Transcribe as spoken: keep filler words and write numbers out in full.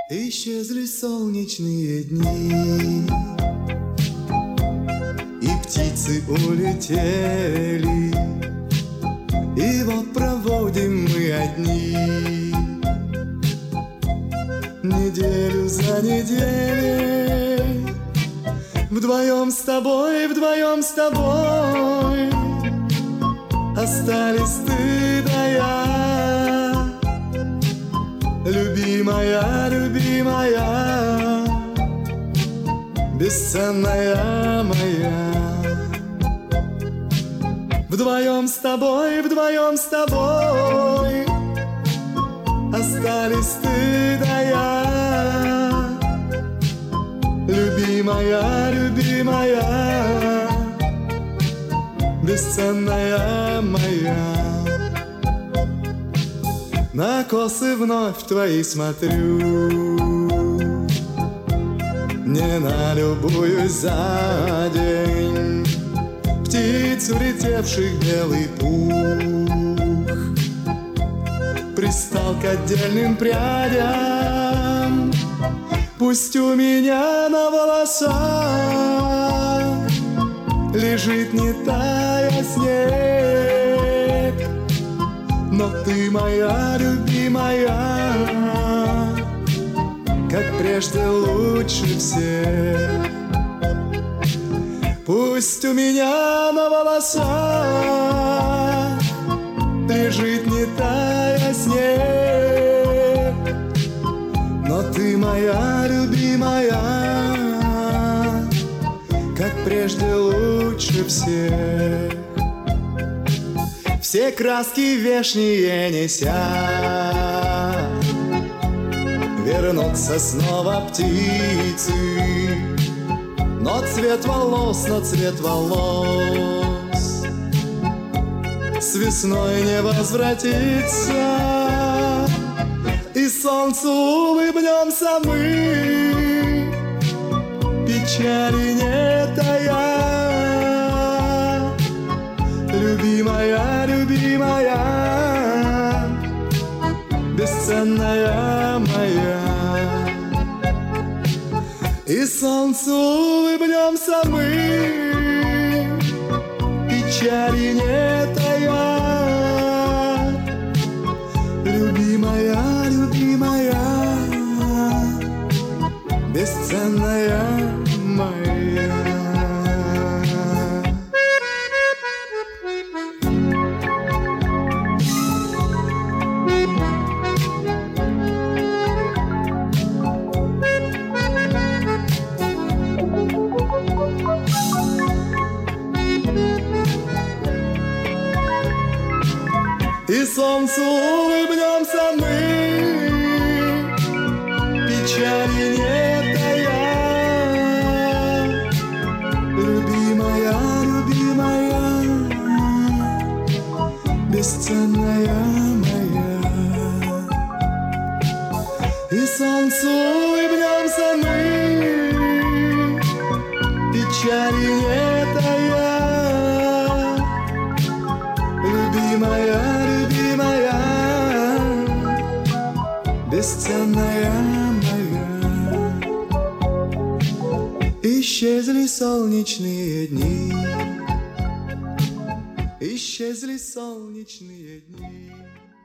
Исчезли солнечные дни, и птицы улетели, и вот проводим мы одни неделю за неделей. Вдвоем с тобой, вдвоем с тобой остались ты да я. Любимая, любимая, бесценная моя. Вдвоем с тобой, вдвоем с тобой остались ты да я. Любимая, любимая, бесценная моя. На косы вновь твои смотрю, не налюбуюсь за день птиц, улетевших белый пух. Пристал к отдельным прядям, пусть у меня на волосах лежит, не тая, снег. Но ты моя любимая, как прежде лучше всех. Пусть у меня на волосах лежит, не тая, снег. Но ты моя любимая, как прежде лучше всех. Все краски вешние неся, вернутся снова птицы. Но цвет волос, но цвет волос с весной не возвратится. И солнцу улыбнемся мы, печали не тая. Любимая, любимая, бесценная моя. И солнцу улыбнемся мы, печали не тая. Любимая, любимая, бесценная моя. И солнцу улыбнемся мы, печали не тая. Любимая, любимая, бесценная моя. И солнцу улыбнемся мы, печали не тая. Любимая, любимая, бесценная моя. Исчезли солнечные дни, исчезли солнечные дни.